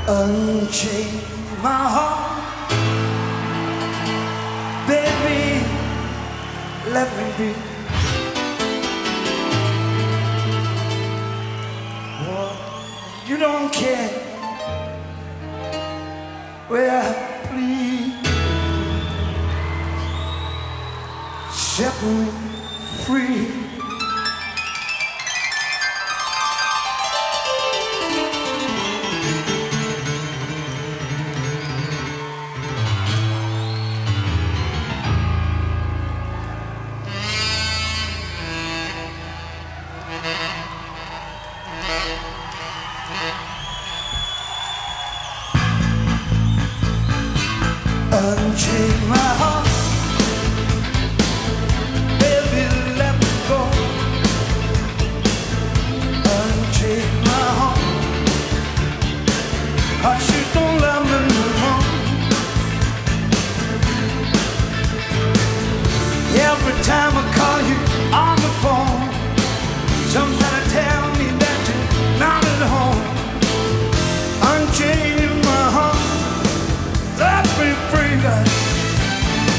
Unchain my heart, baby, let me be. Well, you don't care. Well, please set me free. Unchain my heart, baby, let me go. Unchain my heart, 'cause you don't love me no more. Every time I call you on the phone, somebody tell me that you're not at home. Unchain my heart, let me free, 'cause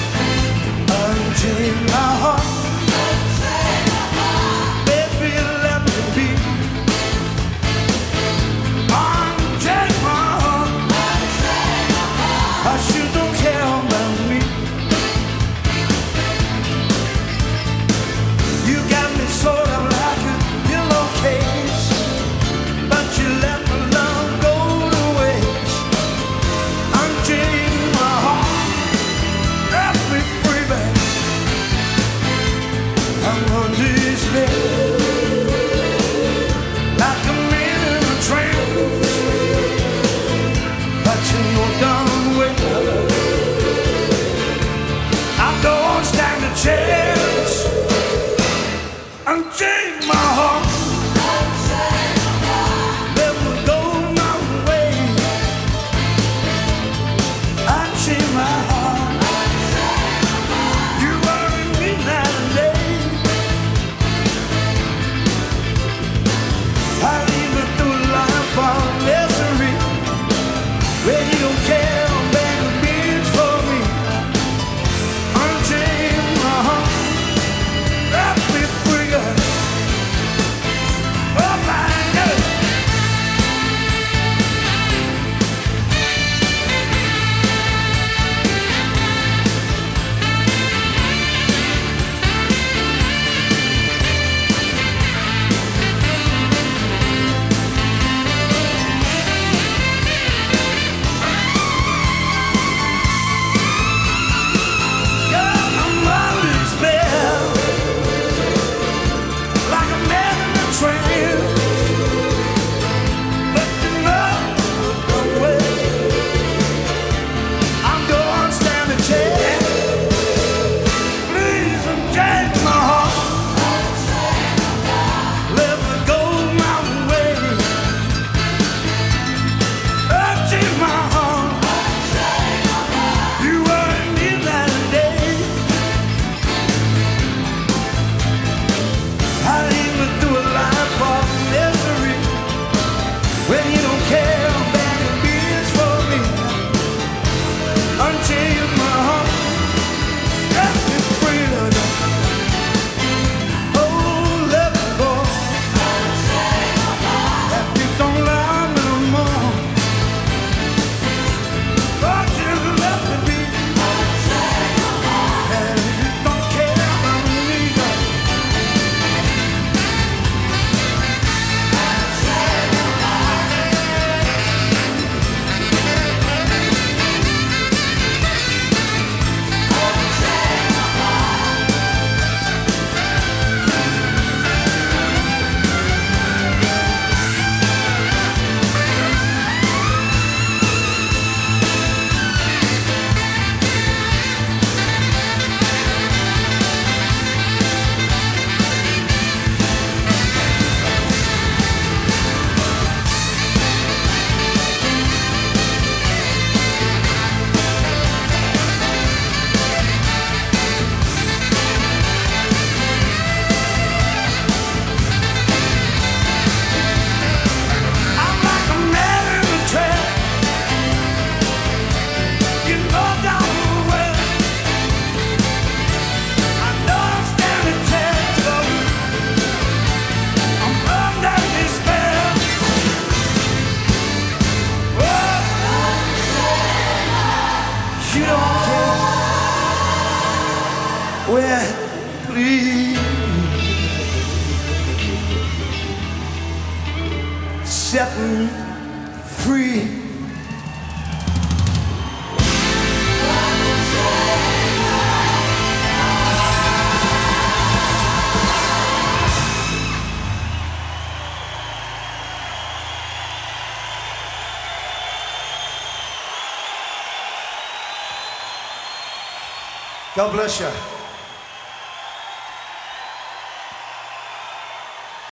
setting me free. God bless you.